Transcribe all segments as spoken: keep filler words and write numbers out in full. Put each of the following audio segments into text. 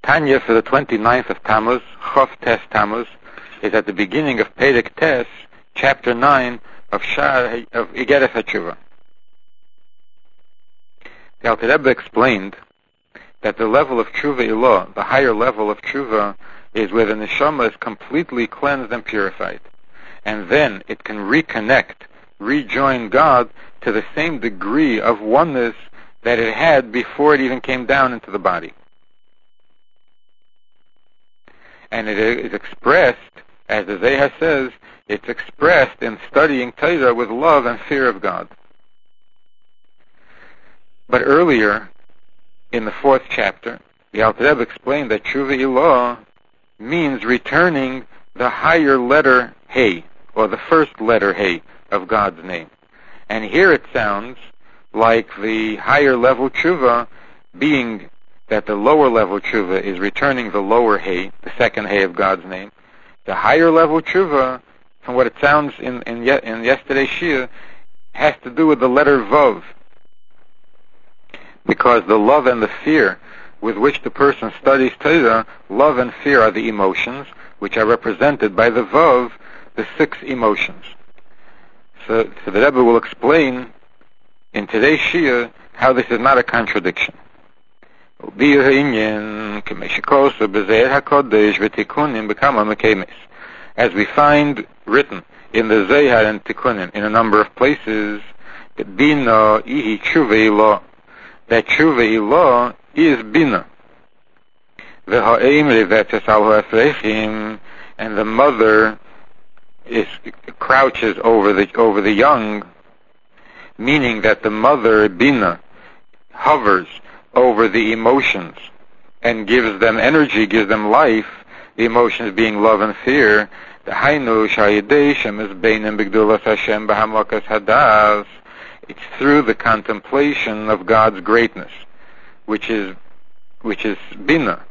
Tanya for the twenty-ninth of Tammuz, Chof Tes Tammuz, is at the beginning of Perek Tes, chapter nine of Shar of Igeres HaTshuva. The Alter Rebbe explained that the level of Tshuva Ilah, the higher level of Tshuva, is where the neshama is completely cleansed and purified. And then it can reconnect, rejoin God to the same degree of oneness that it had before it even came down into the body. And it is expressed, as the Zohar says, it's expressed in studying Torah with love and fear of God. But earlier, in the fourth chapter, the Alter Rebbe explained that Tshuva Ilah means returning the higher letter Hey, or the first letter Hey of God's name. And here it sounds like the higher level Tshuva being that the lower level Tshuva is returning the lower Hey, the second Hey of God's name. The higher level Tshuva, from what it sounds in, in, ye, in yesterday's Shia, has to do with the letter Vav. Because the love and the fear with which the person studies Torah, love and fear are the emotions, which are represented by the Vav, the six emotions. So, so the Rebbe will explain in today's Shia how this is not a contradiction. As we find written in the Zohar and Tikkunim in a number of places, that Bina ihi Tshuva Ilah, that Tshuva Ilah is Bina. And the mother is crouches over the over the young, meaning that the mother Bina hovers over the emotions and gives them energy, gives them life, the emotions being love and fear. The Hainu Shayidei Shemes Beinem B'Gdulas Hashem B'Hamlakas Hadas. It's through the contemplation of God's greatness, which is which is Bina.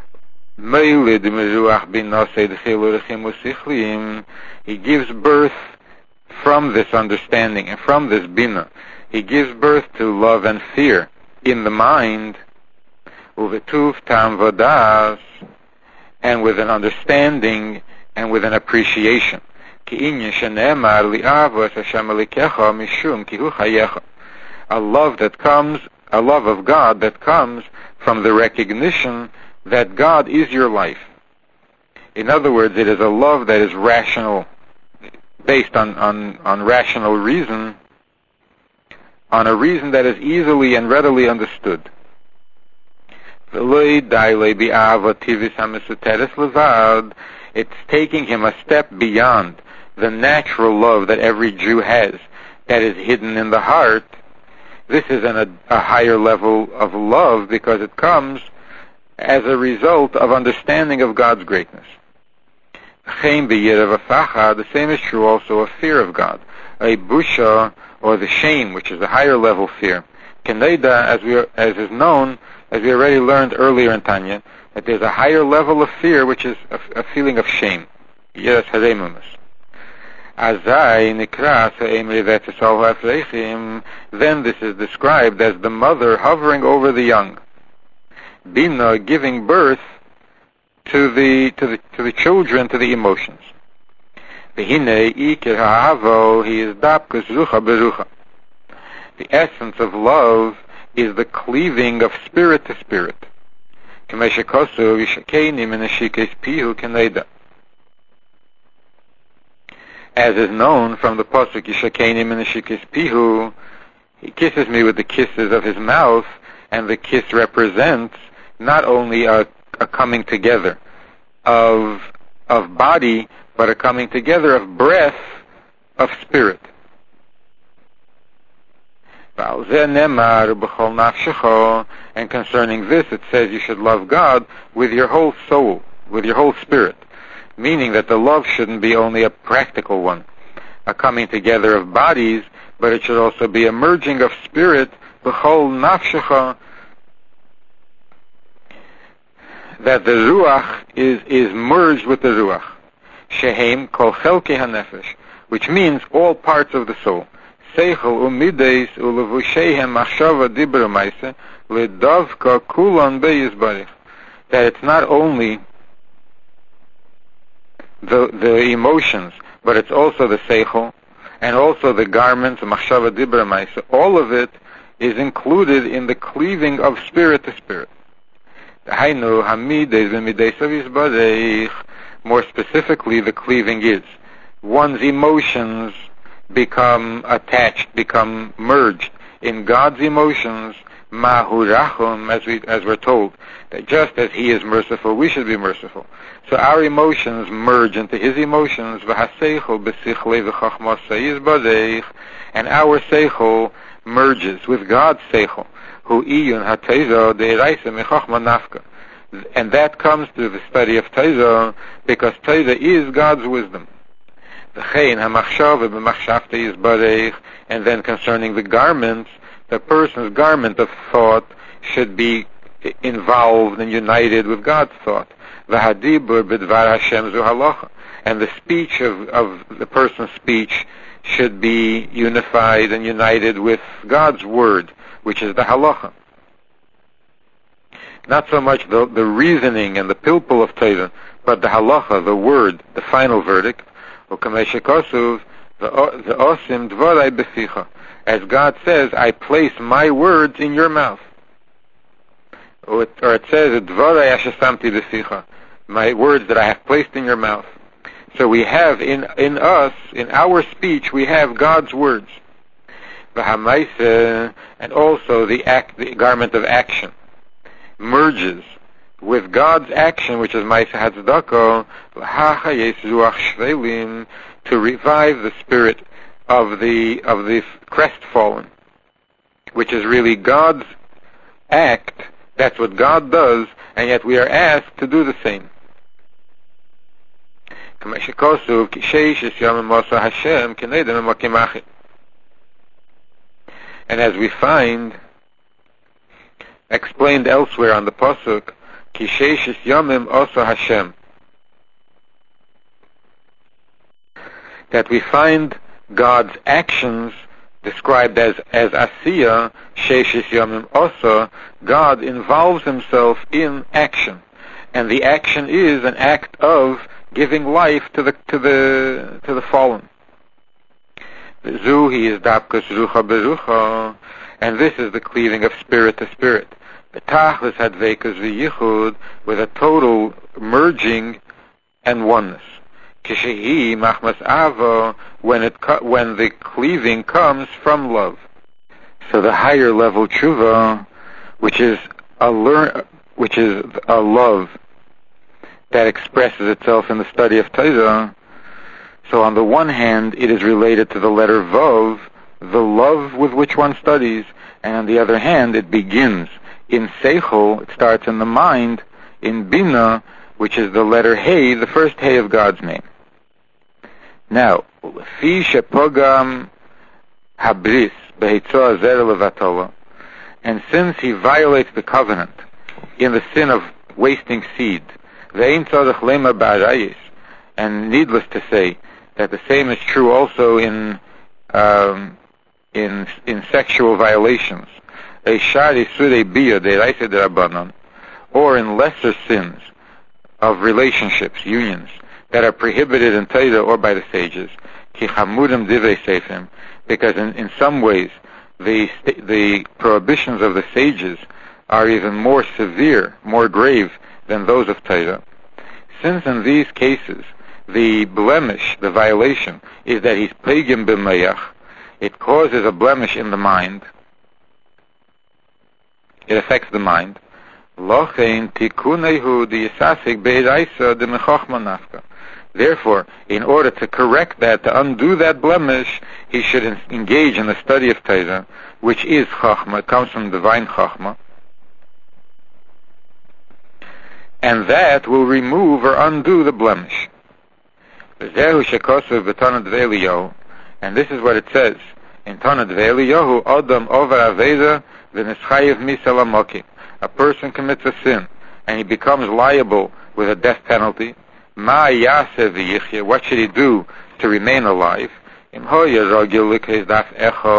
He gives birth from this understanding and from this Bina. He gives birth to love and fear in the mind, and with an understanding and with an appreciation. A love that comes, a love of God that comes from the recognition that God is your life. In other words, it is a love that is rational, based on, on, on rational reason, on a reason that is easily and readily understood. It's taking him a step beyond the natural love that every Jew has, that is hidden in the heart. This is an, a, a higher level of love because it comes as a result of understanding of God's greatness. The same is true also of fear of God. A busha, or the shame, which is a higher level fear. Keneda, as we are, as is known, as we already learned earlier in Tanya, that there's a higher level of fear, which is a, a feeling of shame. Yes, haremumus. Azai nikras then this is described as the mother hovering over the young. Bina, giving birth to the to the to the children, to the emotions. The essence of love is the cleaving of spirit to spirit. As is known from the pasuk, Yishakeni Menashikis Pihu, he kisses me with the kisses of his mouth, and the kiss represents not only a, a coming together of of body, but a coming together of breath, of spirit. And concerning this, it says you should love God with your whole soul, with your whole spirit. Meaning that the love shouldn't be only a practical one, a coming together of bodies, but it should also be a merging of spirit, b'chol nafshecha, that the ruach is, is merged with the ruach. Shehem kol chelkei hanefesh, which means all parts of the soul. Seichel umideis ulevushehem machshava dibra maise ledavka kulon beyizbarich. that it's not only the the emotions, but it's also the seichel, and also the garments, the machshava dibra ma'isa. All of it is included in the cleaving of spirit to spirit. More specifically, the cleaving is one's emotions become attached, become merged in God's emotions, mahu rachum, as we as we're told, that just as He is merciful, we should be merciful. So our emotions merge into His emotions, and our seichel merges with God's seichel, who iyun hateiza deiraisa mechachma nafka, and that comes through the study of Teiza, because Teiza is God's wisdom. And then concerning the garments, the person's garment of thought should be involved and united with God's thought. And the speech of, of the person's speech should be unified and united with God's word, which is the halacha. Not so much the, the reasoning and the pilpul of Torah, but the halacha, the word, the final verdict. As God says, I place my words in your mouth. Or it, or it says, my words that I have placed in your mouth. So we have in, in us, in our speech, we have God's words. And also the act, the garment of action merges with God's action, which is Ma'aseh Hatzdaka, to revive the spirit of the of the crestfallen, which is really God's act. That's what God does, and yet we are asked to do the same. And as we find explained elsewhere on the pasuk, Ki sheishis yomim osa Hashem, that we find God's actions described as as asiya, sheishis yomim osa. God involves Himself in action, and the action is an act of giving life to the to the to the fallen. Zuhi is dapkas rucha berucha, and this is the cleaving of spirit to spirit. Betachlis hadvekas v'yichud, with a total merging and oneness. Kishehi machmas ava, when it when the cleaving comes from love. So the higher level tshuva, which is a learn, which is a love that expresses itself in the study of Torah. So on the one hand, it is related to the letter Vav, the love with which one studies, and on the other hand, it begins in Seichel, it starts in the mind, in Bina, which is the letter Hey, the first Hey of God's name. Now, Fi Shepogam Habris Behitzoa Zer Levatola, and since he violates the covenant in the sin of wasting seed, Ve'in Tzadach Lema Ba'arayis, and needless to say, that the same is true also in um, in in sexual violations, or in lesser sins of relationships, unions, that are prohibited in Torah or by the sages, because in, in some ways the the prohibitions of the sages are even more severe, more grave than those of Torah. Since in these cases the blemish, the violation, is that he's pegim b'mayach, it causes a blemish in the mind, it affects the mind. Therefore, in order to correct that, to undo that blemish, he should engage in the study of Torah, which is Chachma, it comes from divine Chachma, and that will remove or undo the blemish. And this is what it says in Tanad Ve'eliyahu, Adam over Aveda v'nischayev misalamoki. A person commits a sin and he becomes liable with a death penalty. Ma yaseh v'yichya, what should he do to remain alive?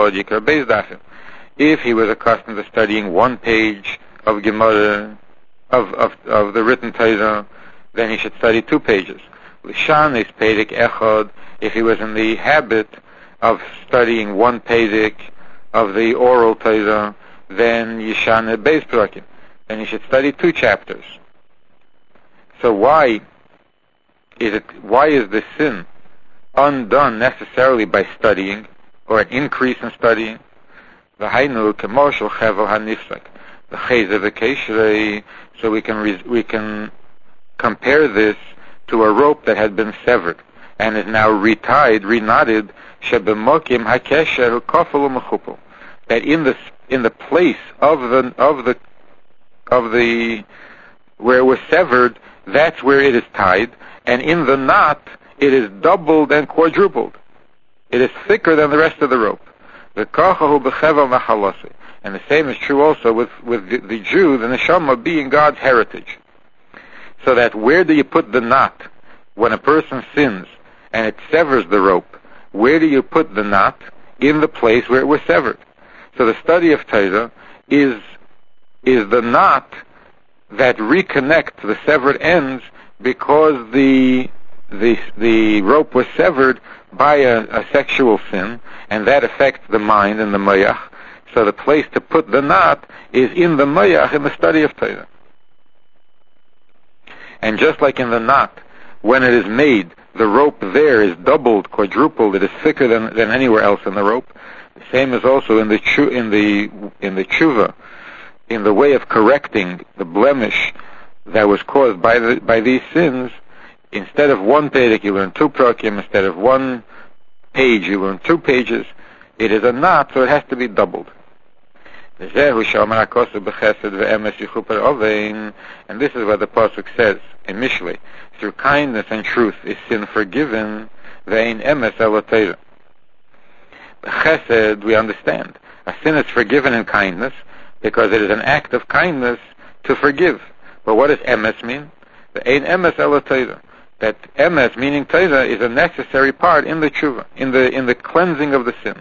If he was accustomed to studying one page of Gemara of, of, of the written Torah, then he should study two pages. Lishan is Perek Echad. If he was in the habit of studying one Perek of the oral Torah, then Yishan Beis Prakim. Then he should study two chapters. So why is it? Why is the sin undone necessarily by studying, or an increase in studying? V'hainu kemoshel chevel hanifsak. The chayze v'keishrei. So we can re- we can compare this to a rope that had been severed and is now retied, reknotted. Shebemokim hakesher kofel u'mechupel. That in the in the place of the of the of the where it was severed, that's where it is tied, and in the knot it is doubled and quadrupled. It is thicker than the rest of the rope. The kachahu b'chevel machalasi. And the same is true also with, with the, the Jew, the neshama being God's heritage. So that where do you put the knot when a person sins and it severs the rope? Where do you put the knot? In the place where it was severed. So the study of Torah is is the knot that reconnects the severed ends, because the the the rope was severed by a, a sexual sin, and that affects the mind and the mayach. So the place to put the knot is in the mayach, in the study of Torah. And just like in the knot, when it is made, the rope there is doubled, quadrupled. It is thicker than, than anywhere else in the rope. The same is also in the chu, in the in the tshuva, in the way of correcting the blemish that was caused by the, by these sins. Instead of one perek, you learn two prakim. Instead of one page, you learn two pages. It is a knot, so it has to be doubled. And this is what the pasuk says in Mishlei: through kindness and truth is sin forgiven. Ve'ein emes ela Torah. Chesed, we understand, a sin is forgiven in kindness because it is an act of kindness to forgive. But what does emes mean? Ve'ein emes ela Torah. That emes, meaning Torah, is a necessary part in the tshuva, in the in the cleansing of the sin.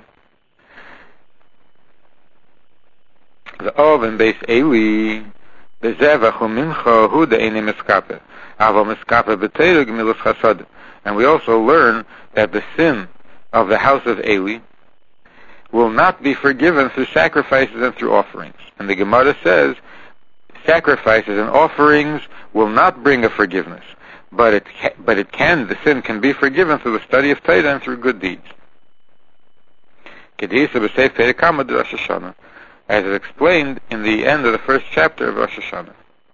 The oven base Eli, the zevach umincha hu de eni miskape, avo miskape b'teirug milus chasad. And we also learn that the sin of the house of Eli will not be forgiven through sacrifices and through offerings. And the Gemara says sacrifices and offerings will not bring a forgiveness, but it ca- but it can the sin can be forgiven through the study of Torah and through good deeds. Kedisa b'seif Perek Hamad Rosh Hashanah, as is explained in the end of the first chapter of Rosh Hashanah.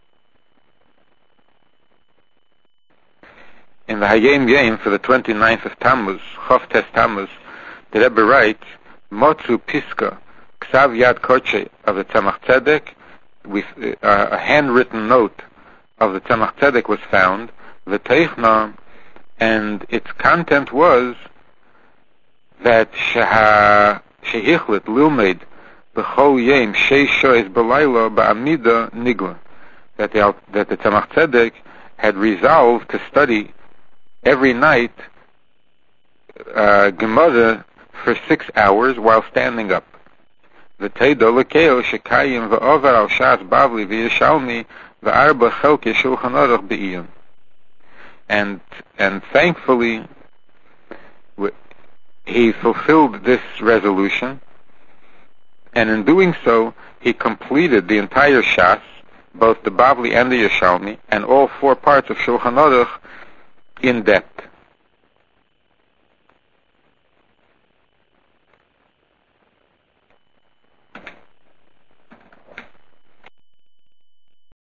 In the Hayom Yom for the twenty-ninth of Tammuz, Chof Tes Tammuz, the Rebbe writes, Motzu Piska, Ksav Yad Koche of the Tzemach Tzedek, with uh, a handwritten note of the Tzemach Tzedek was found, V'teichna, and its content was that Sheha Shehichlet Lilmed B'chol Yom Shei Shoes B'layla Ba'amida Nigla, that the that the Tzemach Tzedek had resolved to study every night uh, Gemara for six hours while standing up. V'teido lekeo shekayim v'over al shas bavli v'yishalmi v'arba chelke shulchan aruch be'iyun. And and thankfully he fulfilled this resolution, and in doing so he completed the entire shas, both the Bavli and the Yishalmi, and all four parts of Shulchan Aruch in depth.